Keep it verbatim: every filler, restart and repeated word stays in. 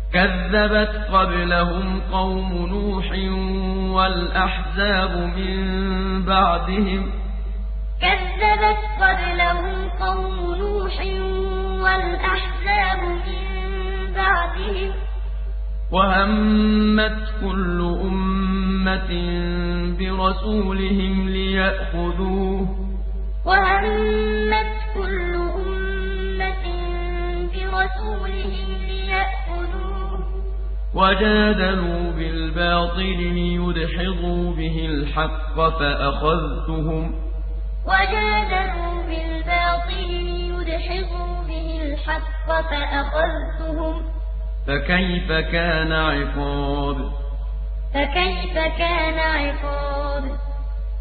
كذبت قبلهم قوم نوح والأحزاب من بعدهم كذبت قبلهم قوم نوح والأحزاب من بعدهم وهمت كل أمة برسولهم ليأخذوه وهمت كل أمة برسولهم ليأخذوه وجادلوا بالباطل ليدحضوا به الحق فأخذتهم وجادلوا بالباطل ليدحضوا به الحق فأخذتهم فكيف كان عقاب فكيف كان عقاب